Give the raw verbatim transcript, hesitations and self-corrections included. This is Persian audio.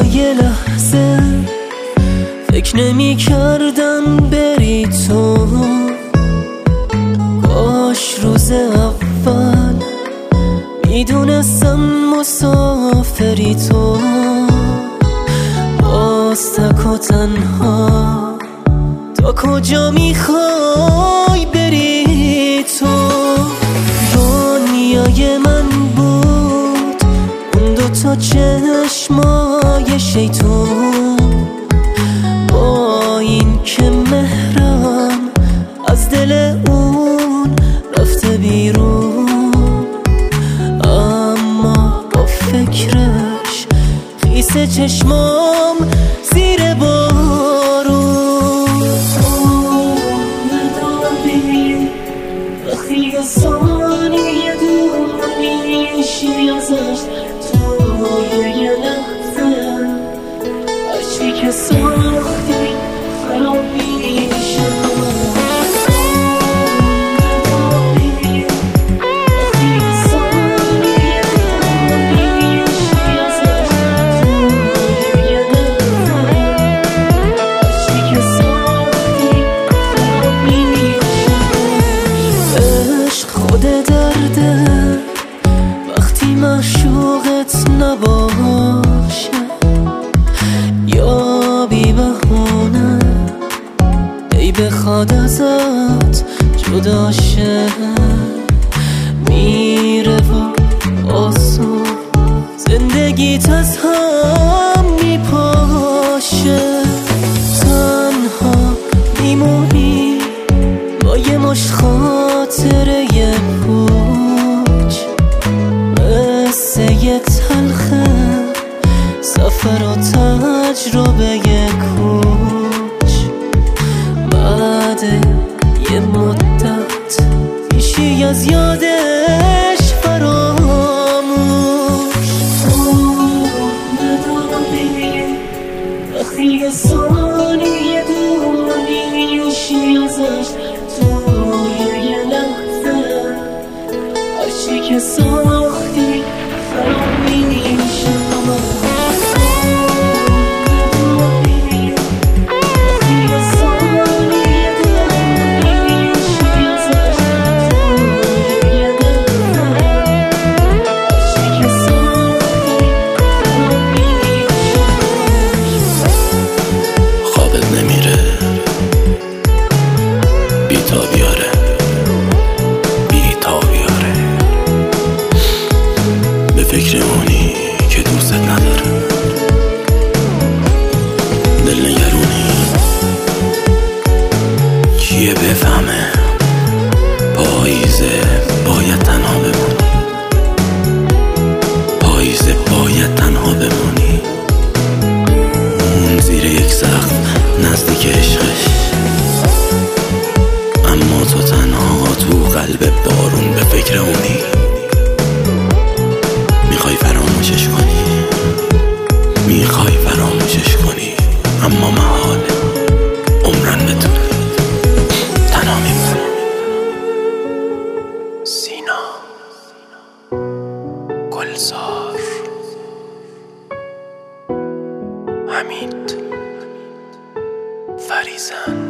یه لحظه فکر نمی کردم بری تو، کاش روز اول میدونستم مسافری تو. باز تک و تنها تا کجا میخوای بری تو؟ دنیای من بود اون دوتا چشمای شیطون، با این که مهرم از دل اون رفته بیرون، اما با فکرش خیس چشمام زیر بارون. نداری وقتی یه ثانیه دور میشی ازش، توی یه لحظه هرچی که ساختی فرام میشه. وقتی معشوقت نباشه یا بی بهونه ای بخواد ازت جدا شه، میره و آسون زندگیت از هم میپاشه. تنها میمونی با یه مشت خاطره پوچ، مثل یه تلخه سفر و تجربه کوچ. بعد یه مدت میشی از یادش فراموش. نداری وقتی یه ثانیه دور میشی ازش، توی یه لحظه هرچی که ساختی فرام میشه. فکر اونی که دوست نداره، دل نگرونی کیه بفهمه؟ پاییزه باید تنها بمونی، پاییزه باید تنها بمونی. اون زیر یک سقف نزدیک عشقش، اما تو تنها تو قلب بارون به فکر اونی. میخوای فراموشش کنی، میخوای فراموشش کنی، اما محاله، عمرن بتونی تنها میمونی. سینا گلزار، حمید فریزن.